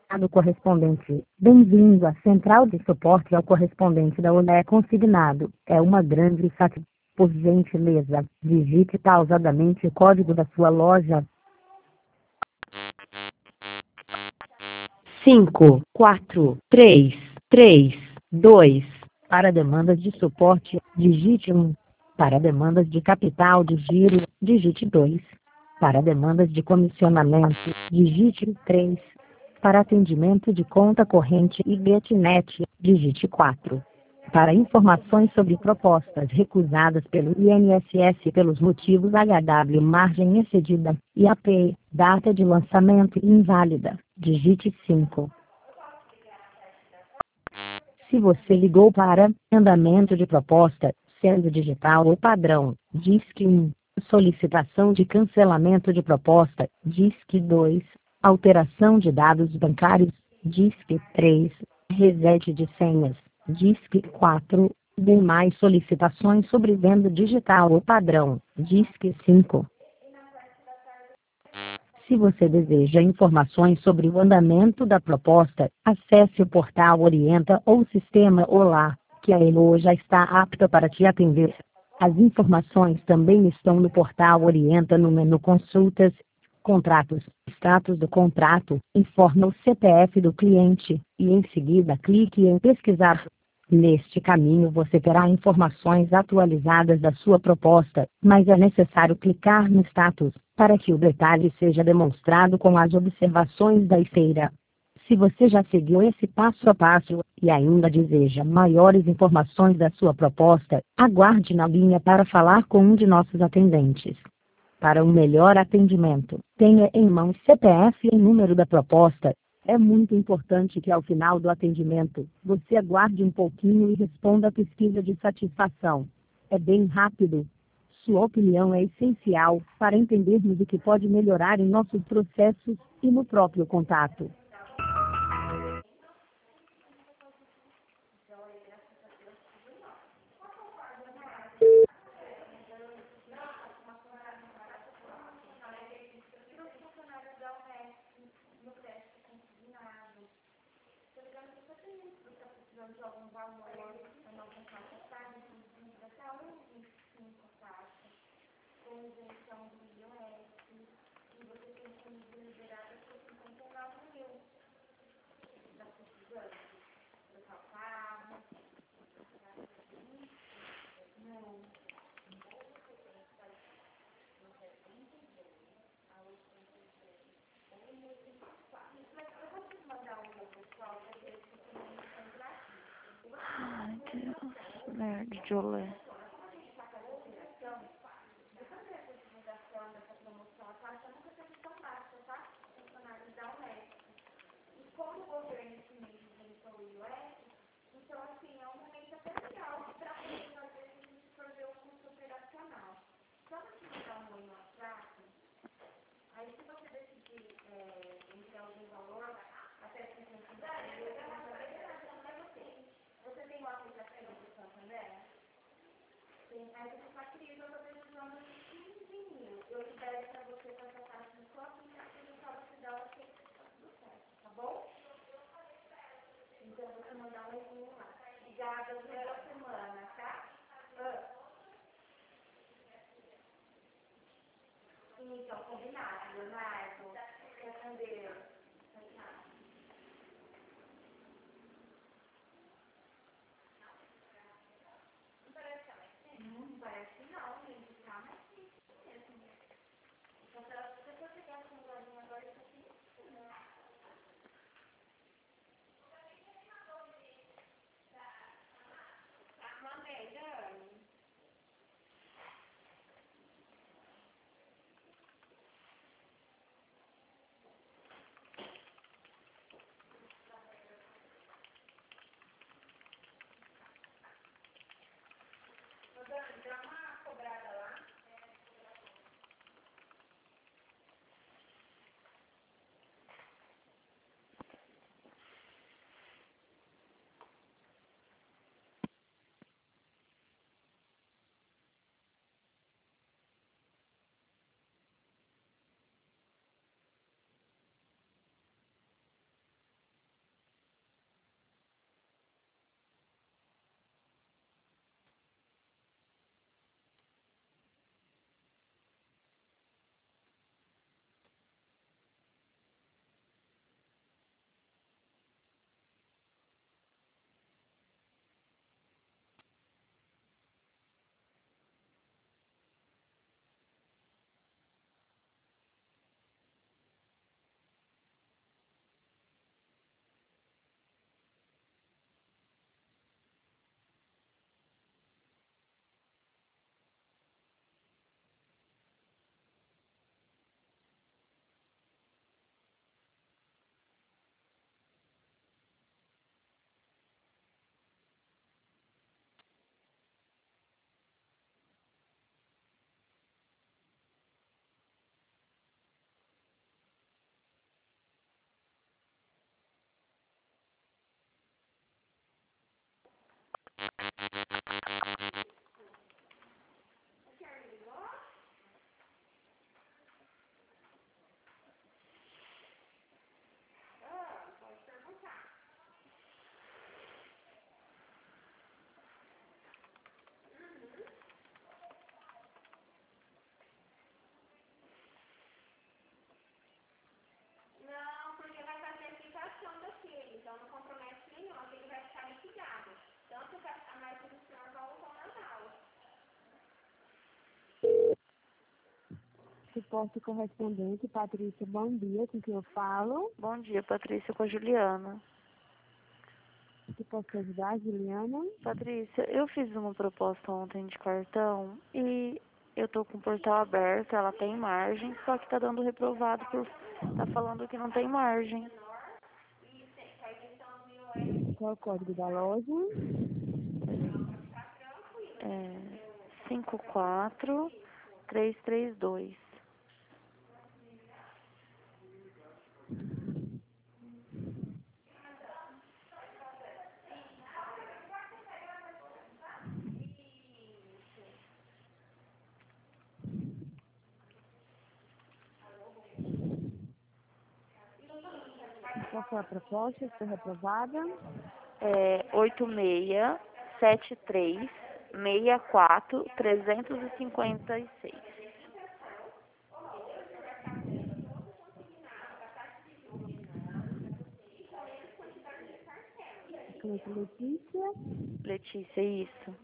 Do correspondente. Bem-vindo à central de suporte ao correspondente da Olé consignado. É uma grande satisfação. Por gentileza, digite pausadamente o código da sua loja. 5, 4, 3, 3, 2. Para demandas de suporte, digite 1. Para demandas de capital de giro, digite 2. Para demandas de comissionamento, digite 3. Para atendimento de conta corrente e GetNet, digite 4. Para informações sobre propostas recusadas pelo INSS pelos motivos HW margem excedida, IAP, data de lançamento inválida, digite 5. Se você ligou para andamento de proposta, sendo digital ou padrão, disque 1. Solicitação de cancelamento de proposta, disque 2. Alteração de dados bancários, disque 3. Reset de senhas, disque 4. Demais solicitações sobre venda digital ou padrão, disque 5. Se você deseja informações sobre o andamento da proposta, acesse o portal Orienta ou o sistema Olá, que a Elo já está apta para te atender. As informações também estão no portal Orienta no menu Consultas, Contratos, Status do contrato, informa o CPF do cliente, e em seguida clique em Pesquisar. Neste caminho você terá informações atualizadas da sua proposta, mas é necessário clicar no status, para que o detalhe seja demonstrado com as observações da esteira. Se você já seguiu esse passo a passo, e ainda deseja maiores informações da sua proposta, aguarde na linha para falar com um de nossos atendentes. Para um melhor atendimento, tenha em mãos CPF e número da proposta. É muito importante que ao final do atendimento, você aguarde um pouquinho e responda a pesquisa de satisfação. É bem rápido. Sua opinião é essencial para entendermos o que pode melhorar em nossos processos e no próprio contato. Ai, Deus. Merda de olé. Suporte correspondente, Patrícia, bom dia, com quem eu falo? Bom dia, Patrícia, com a Juliana. Que posso te ajudar, Juliana? Patrícia, eu fiz uma proposta ontem de cartão e eu tô com o portal aberto, ela tem margem, só que tá dando reprovado tá falando que não tem margem. Qual é o código da loja? 54332. Qual foi a proposta? Foi reprovada? 867364 356. Cliente Letícia. Letícia, isso.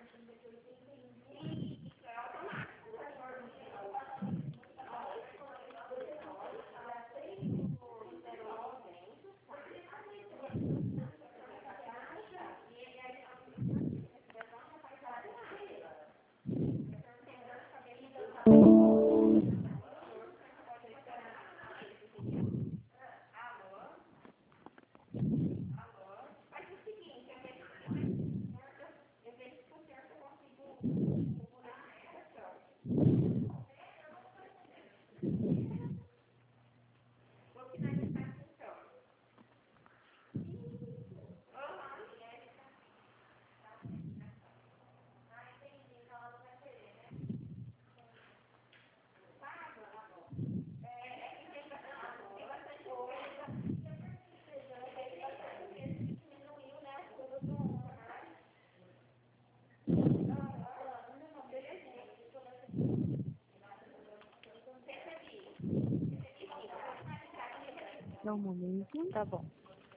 Só um momento. Tá bom.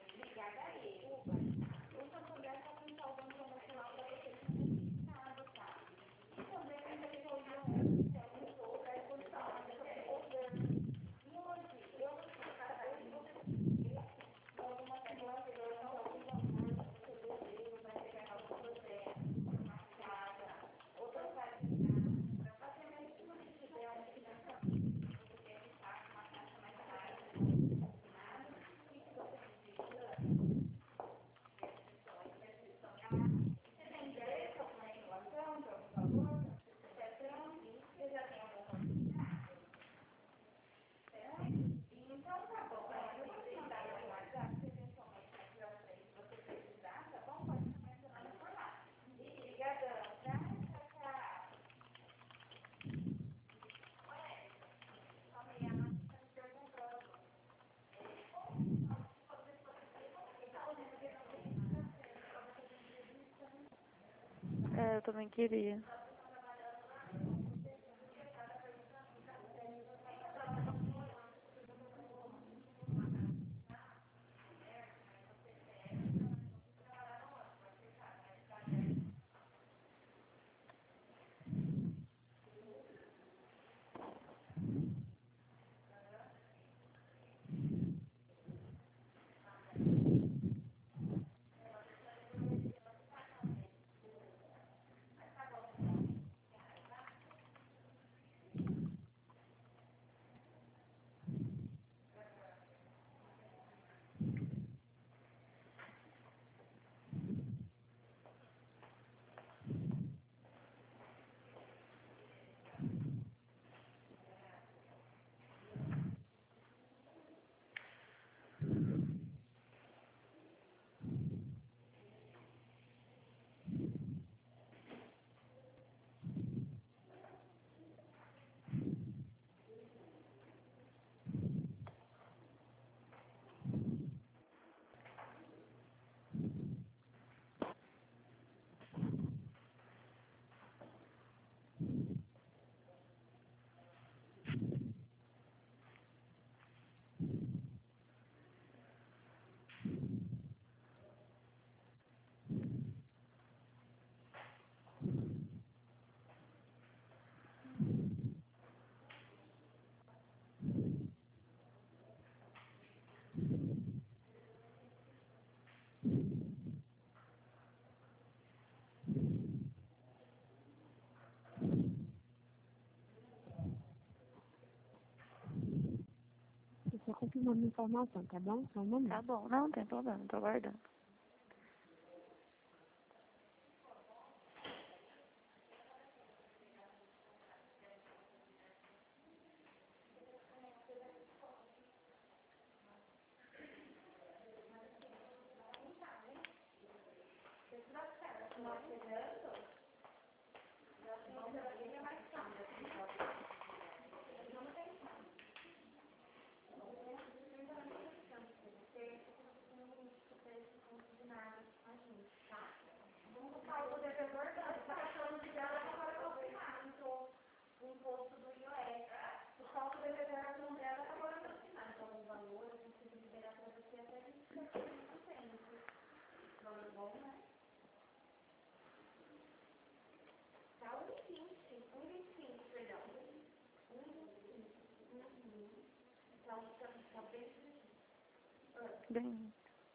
Eu também queria. confirmando a informação, tá bom? Só um momento. Tá bom, não tem problema, tô aguardando. Bem,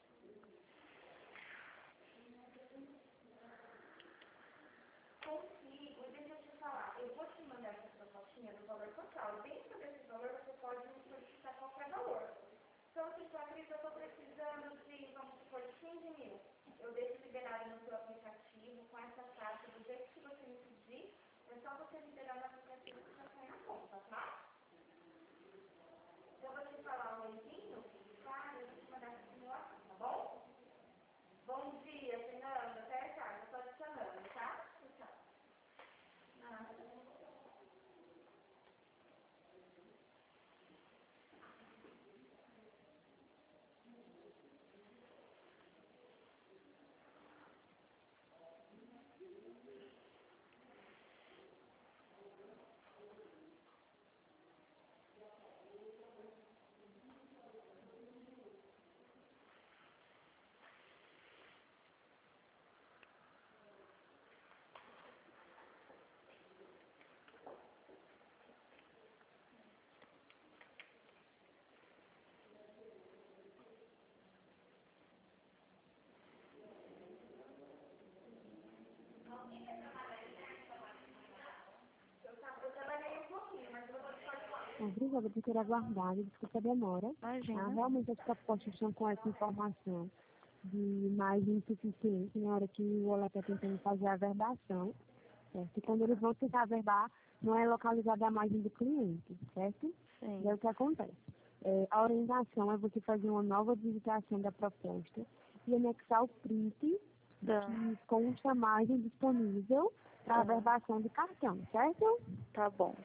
Obrigada por ter aguardado, desculpa a demora. imagina. Realmente as propostas estão com essa informação de margem insuficiente na hora que o Olá está tentando fazer a verbação, certo? E quando eles vão tentar verbar, não é localizada a margem do cliente, certo? Sim. E é o que acontece. A orientação é você fazer uma nova digitação da proposta e anexar o print que consta a margem disponível para a verbação de cartão, certo? Tá bom.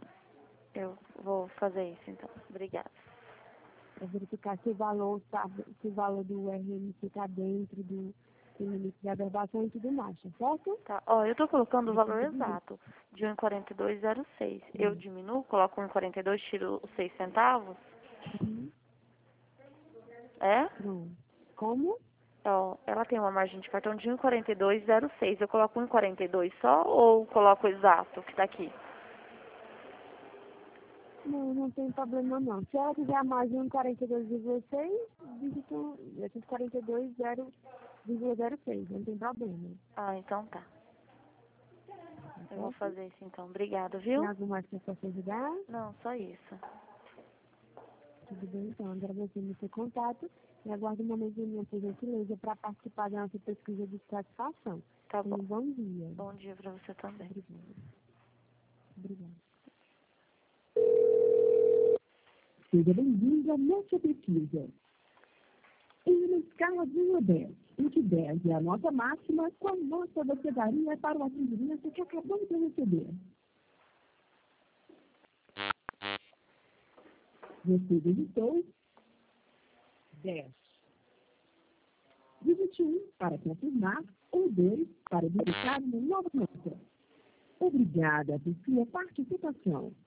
Eu vou fazer isso então. Obrigada. Para verificar se o valor do RMC está dentro do limite da verbação e tudo mais, tá certo? Tá. Ó, eu tô colocando o valor exato de 1,4206. Eu diminuo, coloco 1,42, tiro os 6 centavos? Uhum. É? Pronto. Como? Ó, ela tem uma margem de cartão de 1,4206. Eu coloco 1,42 só ou coloco o exato que tá aqui? Não tem problema não. Se ela quiser mais de 1,42,6, digita 42,0,06, não tem problema. Ah, então tá. Eu vou fazer isso então. Obrigada, viu? Tem algo mais que eu possa ajudar? Não, só isso. Tudo bem, então. Agradecendo o seu contato e aguardo um momento de minha gentileza para participar da nossa pesquisa de satisfação. Tá bom. Bom dia. Bom dia pra você também. Obrigada. Seja bem-vindo à nossa pesquisa. Em uma escala de 1 a 10, em que 10 é a nota máxima, qual nota você daria para o atendimento que acabamos de receber? Você digitou 10. Digite 1 para confirmar ou 2 para digitar uma nova nota. Obrigada por sua participação.